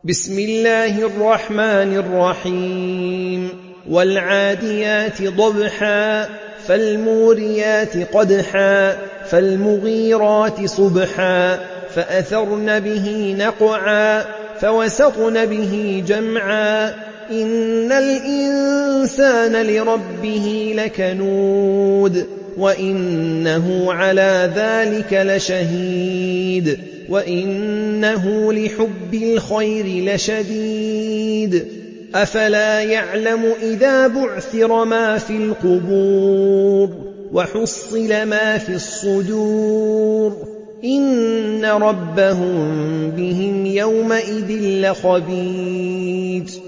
بسم الله الرحمن الرحيم والعاديات ضبحا فالموريات قدحا فالمغيرات صبحا فأثرن به نقعا فوسطن به جمعا إن الإنسان لربه لكنود وإنه على ذلك لشهيد وإنه لحب الخير لشديد أفلا يعلم إذا بعثر ما في القبور وحصل ما في الصدور إن ربهم بهم يومئذ لخبير